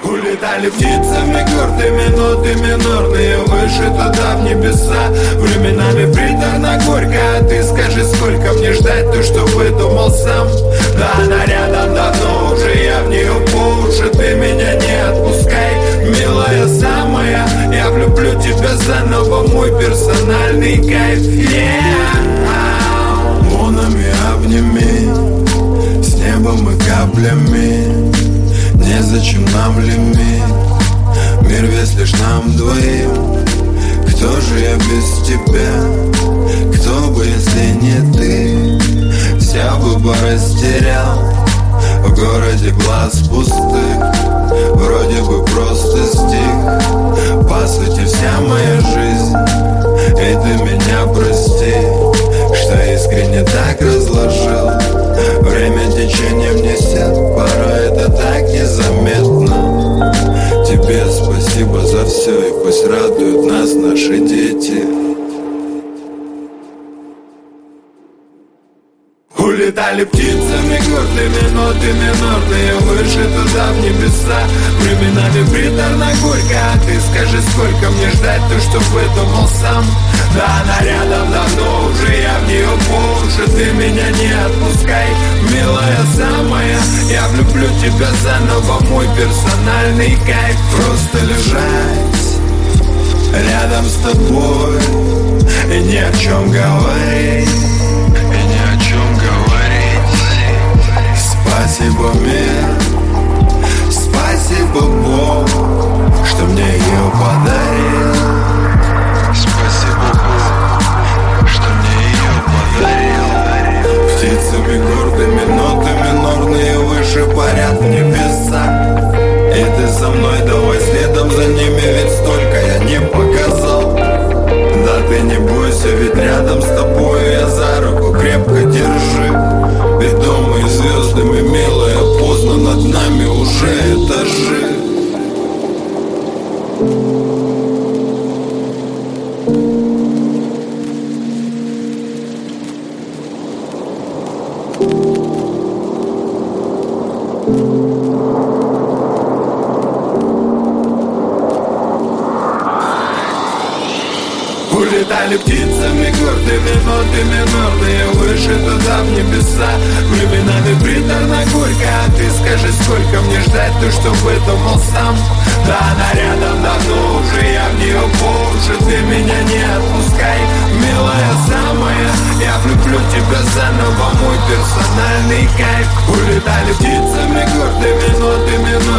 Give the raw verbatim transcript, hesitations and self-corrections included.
Улетали птицами гордыми, ноты минорные выше туда в небеса. Временами приторно горько, а ты скажи, сколько мне ждать то, что выдумал сам. Да она рядом давно уже, я в нее по уши, ты меня не отпускай, милая самая. Я влюблю тебя заново, мой персональный кайф. Yeah. Лунами обними, с небом и каплями. Незачем нам лимит, мир весь лишь нам двоим. Кто же я без тебя? Кто бы, если не ты? Вся бы растерял в городе глаз пустых. Вроде бы просто стих, по сути вся моя жизнь. И ты меня прости, что искренне так разложил. Время течением несет, порой это так незаметно. Тебе спасибо за все, и пусть радуют нас наши дети. Улетали птицами гордыми, ноты минорные выше туда в небеса. Временами приторно горько, а ты скажи, сколько мне ждать то, что выдумал сам. Да она рядом давно уже, я в нее по уши, ты меня не отпускай, милая самая. Я влюблю тебя заново, мой персональный кайф. Просто лежать рядом с тобой и ни о чем говорить. Спасибо, мир, спасибо, Бог, что мне ее подарил. Спасибо, Бог, что мне ее подарил. Птицами гордыми, ноты минорные выше парят в небеса. И ты со мной, давай следом за ними, ведь столько я не показал. Да ты не бойся, ведь рядом с тобой я за руку крепко держи. Ведомые звездами, милая, поздно над нами уже этажи. Улетали птицами гордыми, ноты минорные выше туда в небеса. Временами приторно горько, а ты скажи, сколько мне ждать то, что выдумал сам. Да она рядом давно уже, я в нее по уши, ты меня не отпускай, милая самая. Я влюблю тебя заново, мой персональный кайф. Улетали птицами гордыми, ноты минорные